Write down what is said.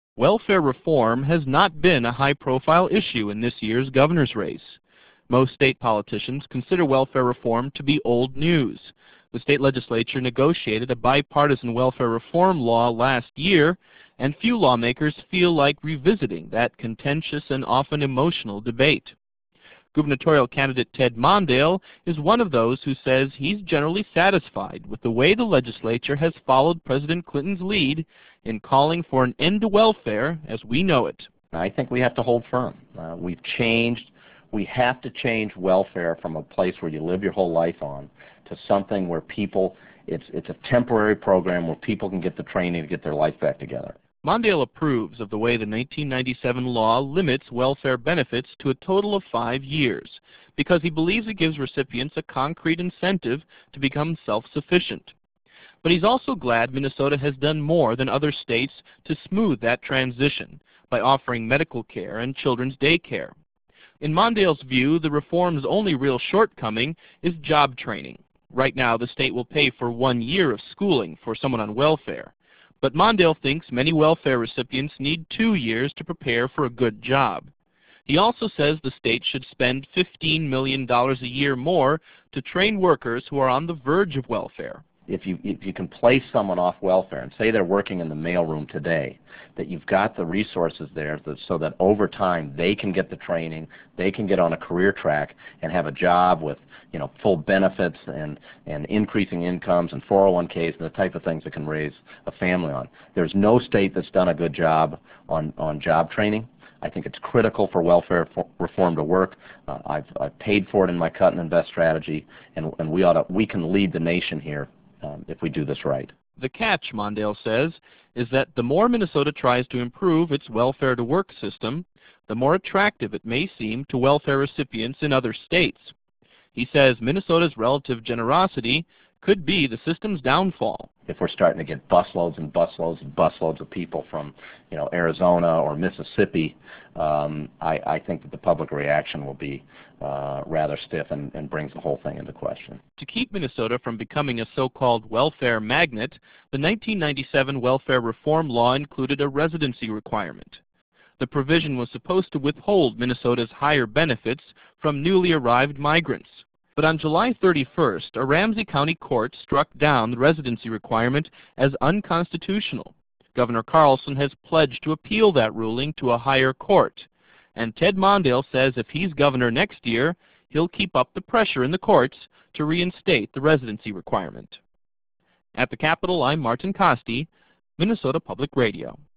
Welfare reform has not been a high-profile issue in this year's governor's race. Most state politicians consider welfare reform to be old news. The state legislature negotiated a bipartisan welfare reform law last year, and few lawmakers feel like revisiting that contentious and often emotional debate. Gubernatorial candidate Ted Mondale is one of those who says he's generally satisfied with the way the legislature has followed President Clinton's lead in calling for an end to welfare as we know it. I think we have to hold firm. We have to change welfare from a place where you live your whole life on to something where people, it's a temporary program where people can get the training to get their life back together. Mondale approves of the way the 1997 law limits welfare benefits to a total of 5 years because he believes it gives recipients a concrete incentive to become self-sufficient. But he's also glad Minnesota has done more than other states to smooth that transition by offering medical care and children's day care. In Mondale's view, the reform's only real shortcoming is job training. Right now, the state will pay for 1 year of schooling for someone on welfare. But Mondale thinks many welfare recipients need 2 years to prepare for a good job. He also says the state should spend $15 million a year more to train workers who are on the verge of welfare. If you can place someone off welfare and say they're working in the mailroom today, that you've got the resources there so that over time they can get the training, they can get on a career track and have a job with full benefits and increasing incomes and 401ks and the type of things that can raise a family on. There's no state that's done a good job on job training. I think it's critical for welfare reform to work. I've paid for it in my cut and invest strategy, and we can lead the nation here if we do this right. The catch, Mondale says, is that the more Minnesota tries to improve its welfare-to-work system, the more attractive it may seem to welfare recipients in other states. He says Minnesota's relative generosity could be the system's downfall. If we're starting to get busloads and busloads and busloads of people from, Arizona or Mississippi, I think that the public reaction will be rather stiff and brings the whole thing into question. To keep Minnesota from becoming a so-called welfare magnet, the 1997 welfare reform law included a residency requirement. The provision was supposed to withhold Minnesota's higher benefits from newly arrived migrants. But on July 31st, a Ramsey County court struck down the residency requirement as unconstitutional. Governor Carlson has pledged to appeal that ruling to a higher court. And Ted Mondale says if he's governor next year, he'll keep up the pressure in the courts to reinstate the residency requirement. At the Capitol, I'm Martin Costi, Minnesota Public Radio.